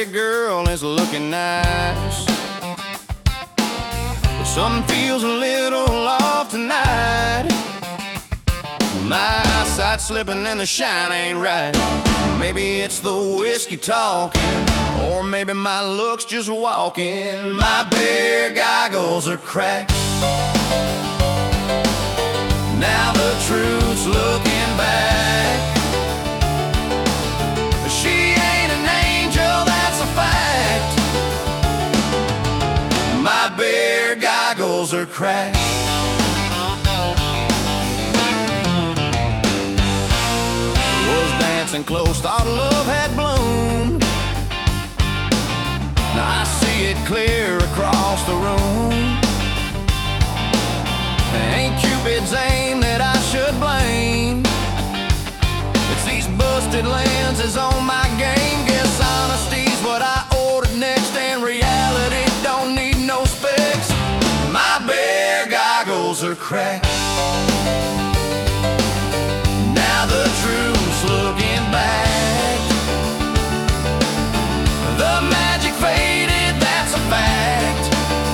Every girl is looking nice, but something feels a little off tonight. My eyesight's slipping and the shine ain't right. Maybe it's the whiskey talking, or maybe my looks just walking. My beer goggles are cracked. Now the truth's looking back. She ain't an angel, that's a fact. My beer goggles are cracked. Was dancing close, thought love had bloomed. Now I see it clear across the room. Ain't Cupid's aim that I should blame. It's these busted lenses on my game. Guess honesty's what I ordered next, and reality don't need no specs. My beer goggles are cracked. Now the truth's looking back. The magic faded, that's a fact.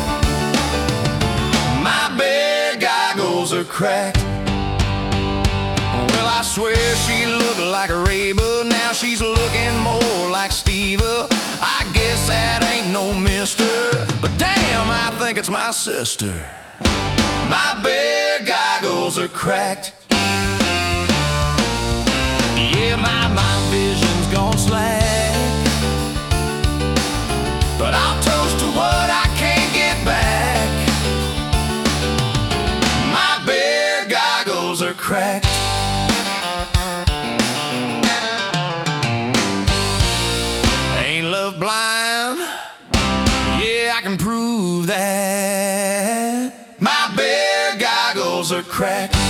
My beer goggles are cracked. Well, I swear she looked like a Reba. Now she's looking more like Steva. I guess that ain't no mister, but damn, I think it's my sister. My beer goggles are cracked. Yeah, my vision's gone slack, but I'll toast to what I can't get back. My beer goggles are cracked. Ain't love blind? Yeah, I can prove that. My beer goggles are cracked.